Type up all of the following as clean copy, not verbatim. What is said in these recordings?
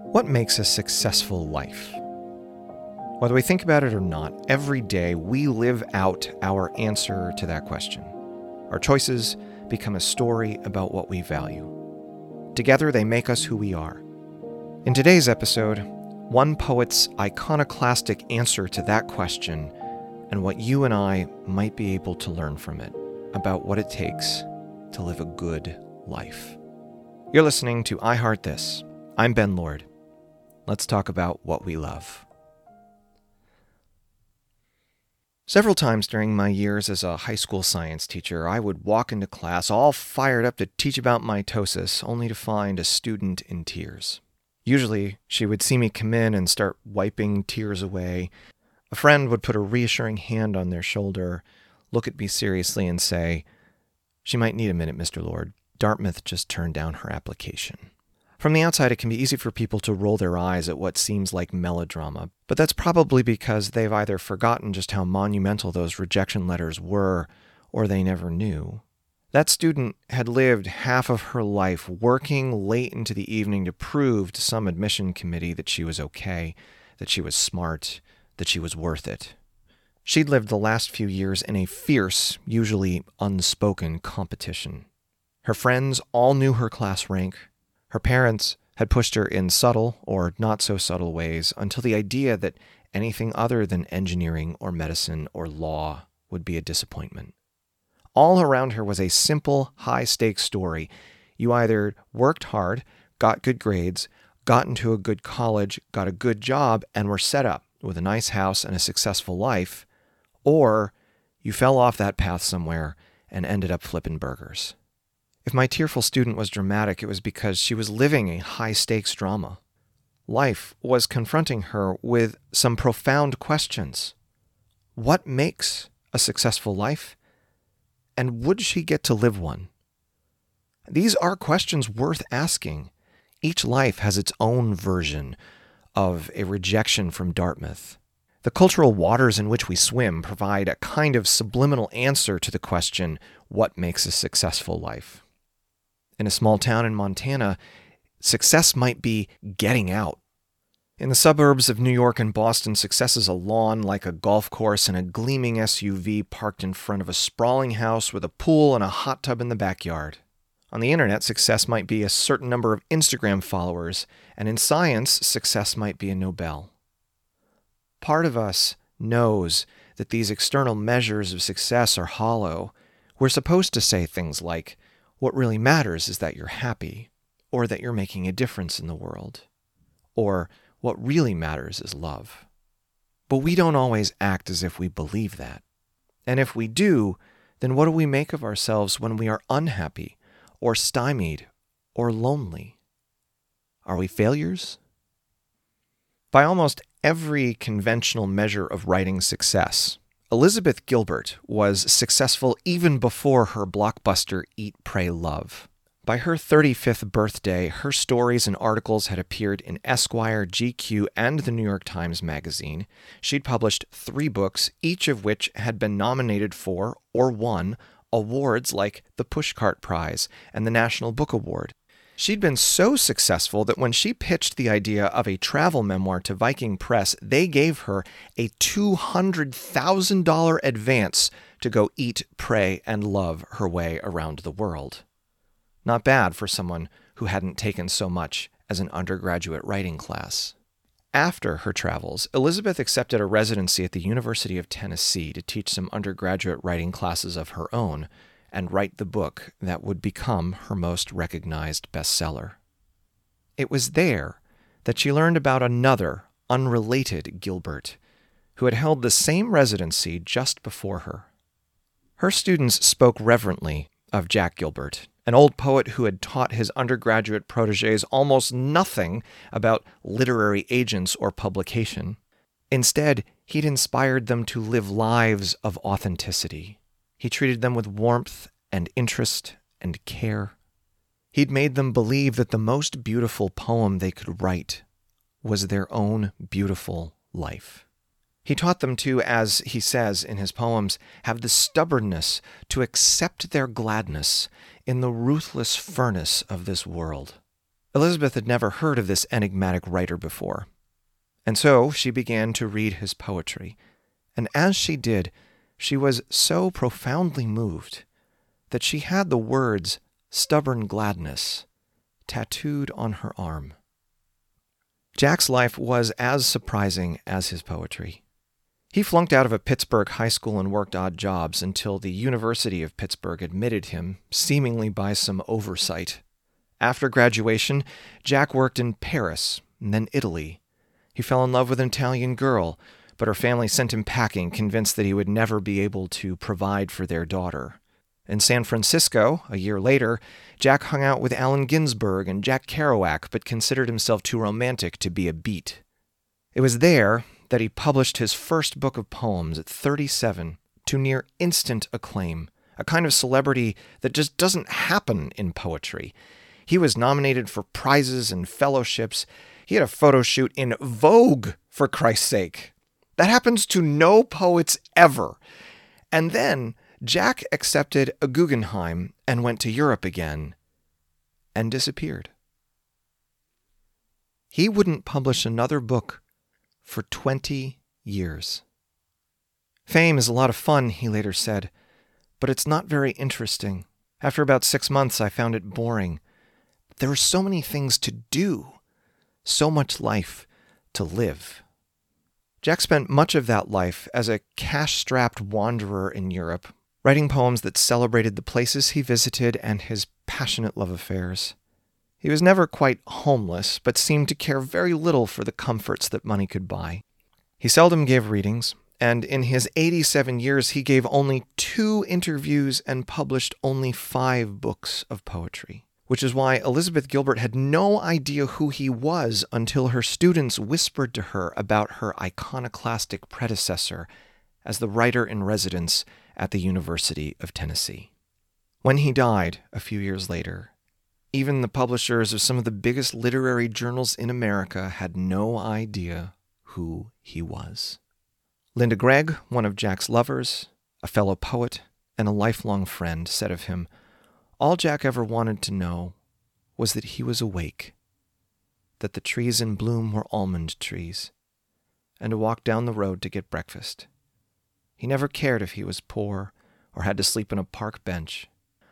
What makes a successful life? Whether we think about it or not, every day we live out our answer to that question. Our choices become a story about what we value. Together, they make us who we are. In today's episode, one poet's iconoclastic answer to that question and what you and I might be able to learn from it about what it takes to live a good life. You're listening to I Heart This. I'm Ben Lord. Let's talk about what we love. Several times during my years as a high school science teacher, I would walk into class all fired up to teach about mitosis, only to find a student in tears. Usually, she would see me come in and start wiping tears away. A friend would put a reassuring hand on their shoulder, look at me seriously and say, "She might need a minute, Mr. Lord. Dartmouth just turned down her application." From the outside, it can be easy for people to roll their eyes at what seems like melodrama, but that's probably because they've either forgotten just how monumental those rejection letters were, or they never knew. That student had lived half of her life working late into the evening to prove to some admission committee that she was okay, that she was smart, that she was worth it. She'd lived the last few years in a fierce, usually unspoken competition. Her friends all knew her class rank. Her parents had pushed her in subtle or not so subtle ways until the idea that anything other than engineering or medicine or law would be a disappointment. All around her was a simple, high-stakes story. You either worked hard, got good grades, got into a good college, got a good job, and were set up with a nice house and a successful life, or you fell off that path somewhere and ended up flipping burgers. If my tearful student was dramatic, it was because she was living a high-stakes drama. Life was confronting her with some profound questions. What makes a successful life? And would she get to live one? These are questions worth asking. Each life has its own version of a rejection from Dartmouth. The cultural waters in which we swim provide a kind of subliminal answer to the question, what makes a successful life? In a small town in Montana, success might be getting out. In the suburbs of New York and Boston, success is a lawn like a golf course and a gleaming SUV parked in front of a sprawling house with a pool and a hot tub in the backyard. On the internet, success might be a certain number of Instagram followers, and in science, success might be a Nobel. Part of us knows that these external measures of success are hollow. We're supposed to say things like, what really matters is that you're happy, or that you're making a difference in the world, or what really matters is love. But we don't always act as if we believe that. And if we do, then what do we make of ourselves when we are unhappy, or stymied, or lonely? Are we failures? By almost every conventional measure of writing success, Elizabeth Gilbert was successful even before her blockbuster Eat, Pray, Love. By her 35th birthday, her stories and articles had appeared in Esquire, GQ, and the New York Times Magazine. She'd published 3 books, each of which had been nominated for, or won, awards like the Pushcart Prize and the National Book Award. She'd been so successful that when she pitched the idea of a travel memoir to Viking Press, they gave her a $200,000 advance to go eat, pray, and love her way around the world. Not bad for someone who hadn't taken so much as an undergraduate writing class. After her travels, Elizabeth accepted a residency at the University of Tennessee to teach some undergraduate writing classes of her own, and write the book that would become her most recognized bestseller. It was there that she learned about another, unrelated Gilbert, who had held the same residency just before her. Her students spoke reverently of Jack Gilbert, an old poet who had taught his undergraduate protégés almost nothing about literary agents or publication. Instead, he'd inspired them to live lives of authenticity. He treated them with warmth and interest and care. He'd made them believe that the most beautiful poem they could write was their own beautiful life. He taught them to, as he says in his poems, have the stubbornness to accept their gladness in the ruthless furnace of this world. Elizabeth had never heard of this enigmatic writer before, and so she began to read his poetry. And as she did, she was so profoundly moved that she had the words "stubborn gladness" tattooed on her arm. Jack's life was as surprising as his poetry. He flunked out of a Pittsburgh high school and worked odd jobs until the University of Pittsburgh admitted him, seemingly by some oversight. After graduation, Jack worked in Paris and then Italy. He fell in love with an Italian girl, but her family sent him packing, convinced that he would never be able to provide for their daughter. In San Francisco, a year later, Jack hung out with Allen Ginsberg and Jack Kerouac, but considered himself too romantic to be a beat. It was there that he published his first book of poems at 37 to near instant acclaim, a kind of celebrity that just doesn't happen in poetry. He was nominated for prizes and fellowships. He had a photo shoot in Vogue, for Christ's sake. That happens to no poets ever. And then Jack accepted a Guggenheim and went to Europe again and disappeared. He wouldn't publish another book for 20 years. Fame is a lot of fun, he later said, but it's not very interesting. After about 6 months, I found it boring. There were so many things to do, so much life to live. Jack spent much of that life as a cash-strapped wanderer in Europe, writing poems that celebrated the places he visited and his passionate love affairs. He was never quite homeless, but seemed to care very little for the comforts that money could buy. He seldom gave readings, and in his 87 years he gave only 2 interviews and published only 5 books of poetry, which is why Elizabeth Gilbert had no idea who he was until her students whispered to her about her iconoclastic predecessor as the writer-in-residence at the University of Tennessee. When he died a few years later, even the publishers of some of the biggest literary journals in America had no idea who he was. Linda Gregg, one of Jack's lovers, a fellow poet, and a lifelong friend, said of him, "All Jack ever wanted to know was that he was awake, that the trees in bloom were almond trees, and to walk down the road to get breakfast. He never cared if he was poor or had to sleep on a park bench."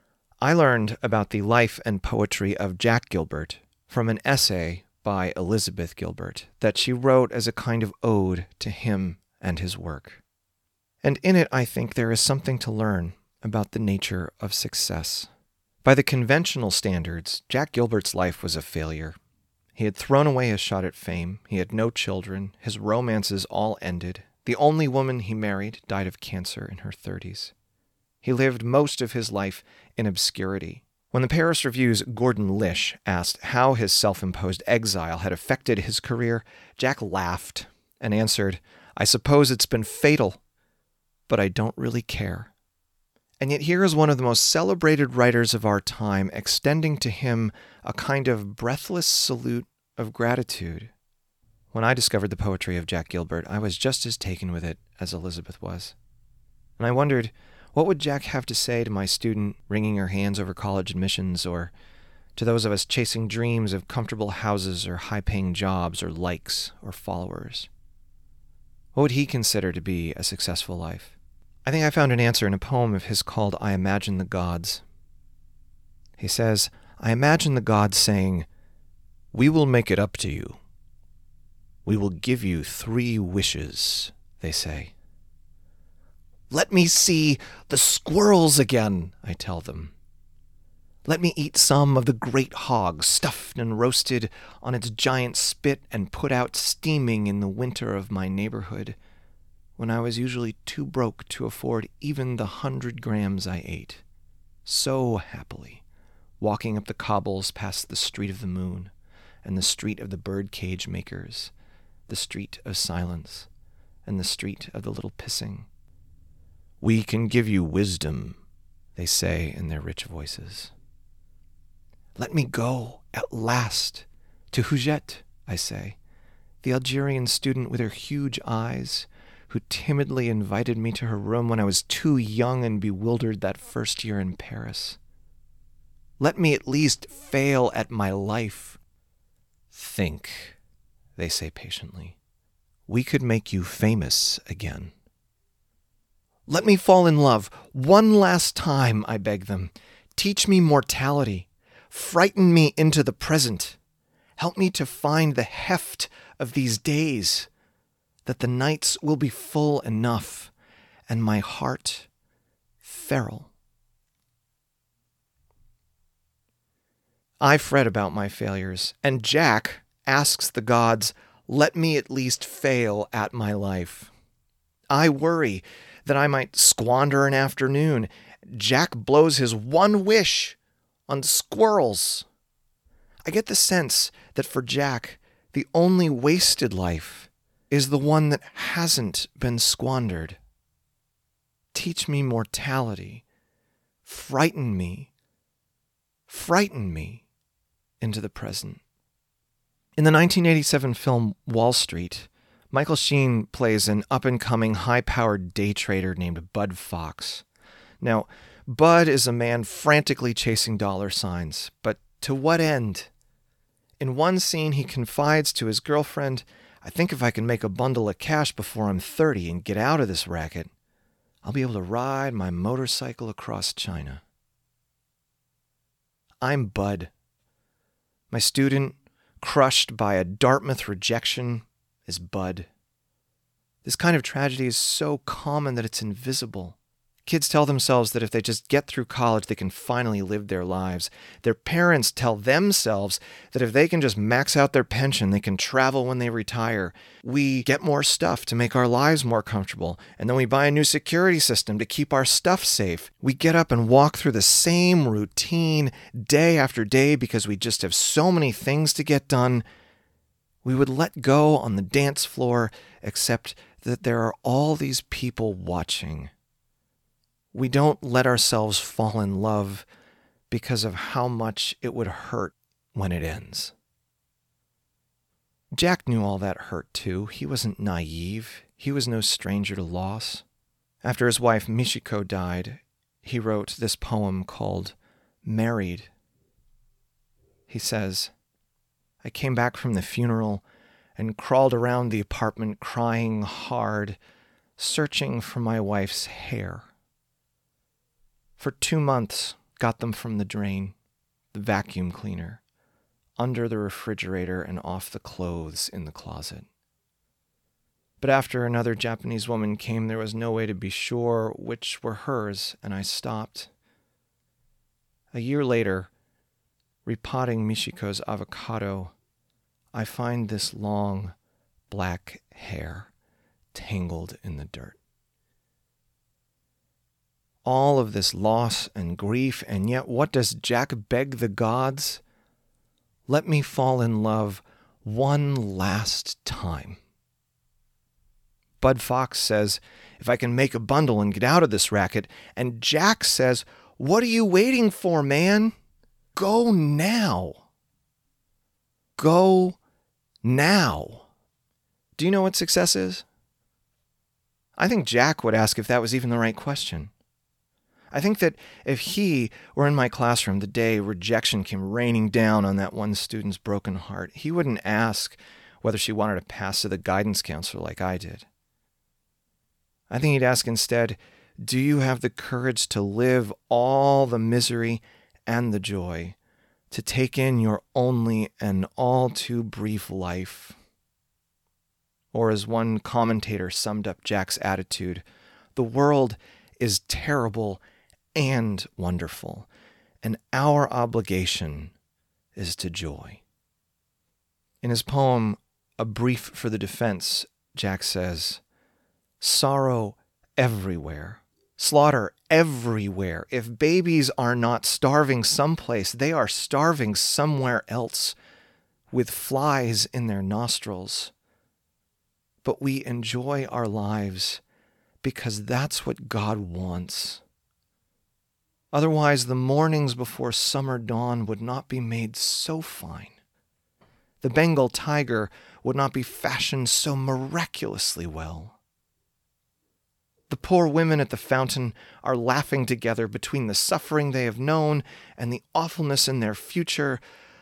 I learned about the life and poetry of Jack Gilbert from an essay by Elizabeth Gilbert that she wrote as a kind of ode to him and his work. And in it, I think there is something to learn about the nature of success. By the conventional standards, Jack Gilbert's life was a failure. He had thrown away his shot at fame. He had no children. His romances all ended. The only woman he married died of cancer in her 30s. He lived most of his life in obscurity. When the Paris Review's Gordon Lish asked how his self-imposed exile had affected his career, Jack laughed and answered, "I suppose it's been fatal, but I don't really care." And yet here is one of the most celebrated writers of our time extending to him a kind of breathless salute of gratitude. When I discovered the poetry of Jack Gilbert, I was just as taken with it as Elizabeth was. And I wondered, what would Jack have to say to my student wringing her hands over college admissions, or to those of us chasing dreams of comfortable houses or high-paying jobs or likes or followers? What would he consider to be a successful life? I think I found an answer in a poem of his called I Imagine the Gods. He says, "I imagine the gods saying, 'We will make it up to you. We will give you 3 wishes,' they say. 'Let me see the squirrels again,' I tell them. 'Let me eat some of the great hog stuffed and roasted on its giant spit and put out steaming in the winter of my neighborhood, when I was usually too broke to afford even the 100 grams I ate, so happily, walking up the cobbles past the street of the moon and the street of the birdcage makers, the street of silence and the street of the little pissing. We can give you wisdom,' they say in their rich voices. 'Let me go, at last, to Huguette,' I say, the Algerian student with her huge eyes, who timidly invited me to her room when I was too young and bewildered that first year in Paris. Let me at least fail at my life, Think, they say patiently. We could make you famous again. Let me fall in love one last time, I beg them. Teach me mortality. Frighten me into the present. Help me to find the heft of these days, that the nights will be full enough, and my heart feral. I fret about my failures, and Jack asks the gods, let me at least fail at my life. I worry that I might squander an afternoon. Jack blows his one wish on squirrels. I get the sense that for Jack, the only wasted life is the one that hasn't been squandered. Teach me mortality. Frighten me into the present. In the 1987 film Wall Street, Michael Sheen plays an up-and-coming, high-powered day trader named Bud Fox. Now, Bud is a man frantically chasing dollar signs, but to what end? In one scene, he confides to his girlfriend, I think if I can make a bundle of cash before I'm 30 and get out of this racket, I'll be able to ride my motorcycle across China. I'm Bud. My student, crushed by a Dartmouth rejection, is Bud. This kind of tragedy is so common that it's invisible. Kids tell themselves that if they just get through college, they can finally live their lives. Their parents tell themselves that if they can just max out their pension, they can travel when they retire. We get more stuff to make our lives more comfortable, and then we buy a new security system to keep our stuff safe. We get up and walk through the same routine day after day because we just have so many things to get done. We would let go on the dance floor, except that there are all these people watching. We don't let ourselves fall in love because of how much it would hurt when it ends. Jack knew all that hurt too. He wasn't naive. He was no stranger to loss. After his wife Michiko died, he wrote this poem called Married. He says, I came back from the funeral and crawled around the apartment crying hard, searching for my wife's hair. For 2 months, got them from the drain, the vacuum cleaner, under the refrigerator and off the clothes in the closet. But after another Japanese woman came, there was no way to be sure which were hers, and I stopped. A year later, repotting Michiko's avocado, I find this long, black hair tangled in the dirt. All of this loss and grief, and yet what does Jack beg the gods? Let me fall in love one last time. Bud Fox says, if I can make a bundle and get out of this racket, and Jack says, what are you waiting for, man? Go now. Go now. Do you know what success is? I think Jack would ask if that was even the right question. I think that if he were in my classroom the day rejection came raining down on that one student's broken heart, he wouldn't ask whether she wanted to pass to the guidance counselor like I did. I think he'd ask instead, do you have the courage to live all the misery and the joy, to take in your only and all too brief life? Or as one commentator summed up Jack's attitude, the world is terrible and wonderful, and our obligation is to joy. In his poem, A Brief for the Defense, Jack says, sorrow everywhere, slaughter everywhere. If babies are not starving someplace, they are starving somewhere else, with flies in their nostrils. But we enjoy our lives because that's what God wants. Otherwise, the mornings before summer dawn would not be made so fine. The Bengal tiger would not be fashioned so miraculously well. The poor women at the fountain are laughing together between the suffering they have known and the awfulness in their future,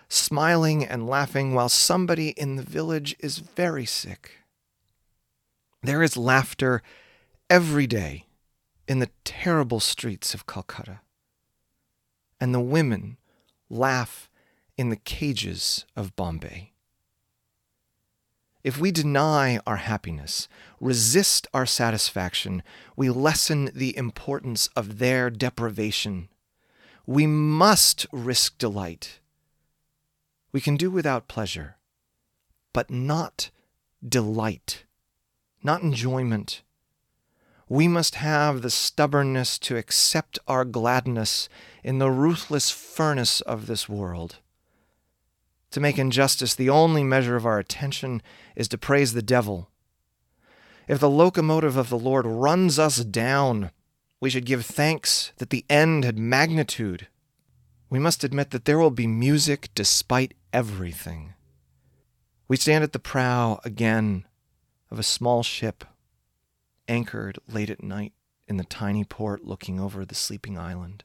smiling and laughing while somebody in the village is very sick. There is laughter every day in the terrible streets of Calcutta, and the women laugh in the cages of Bombay. If we deny our happiness, resist our satisfaction, we lessen the importance of their deprivation. We must risk delight. We can do without pleasure, but not delight, not enjoyment. We must have the stubbornness to accept our gladness in the ruthless furnace of this world. To make injustice the only measure of our attention is to praise the devil. If the locomotive of the Lord runs us down, we should give thanks that the end had magnitude. We must admit that there will be music despite everything. We stand at the prow again of a small ship, anchored late at night in the tiny port looking over the sleeping island.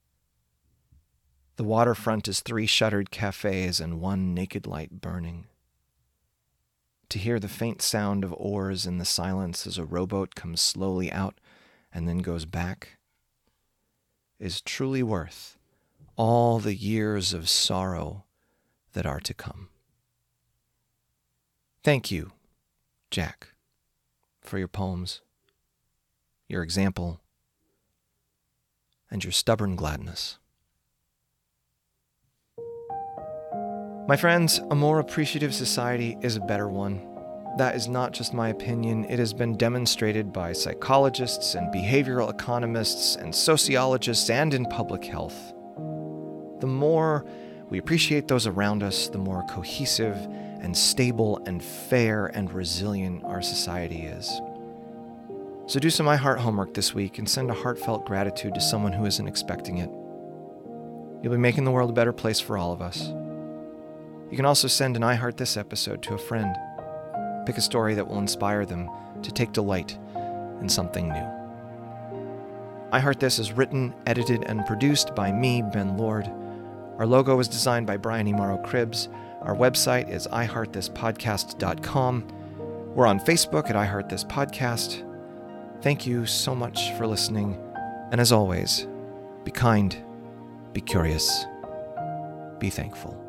The waterfront is 3 shuttered cafes and 1 naked light burning. To hear the faint sound of oars in the silence as a rowboat comes slowly out and then goes back is truly worth all the years of sorrow that are to come. Thank you, Jack, for your poems, your example, and your stubborn gladness. My friends, a more appreciative society is a better one. That is not just my opinion. It has been demonstrated by psychologists and behavioral economists and sociologists and in public health. The more we appreciate those around us, the more cohesive and stable and fair and resilient our society is. So do some iHeart homework this week and send a heartfelt gratitude to someone who isn't expecting it. You'll be making the world a better place for all of us. You can also send an iHeart This episode to a friend. Pick a story that will inspire them to take delight in something new. iHeart This is written, edited, and produced by me, Ben Lord. Our logo was designed by Brian Imaro Cribbs. Our website is iHeartThisPodcast.com. We're on Facebook at iHeart This Podcast. Thank you so much for listening. And as always, be kind, be curious, be thankful.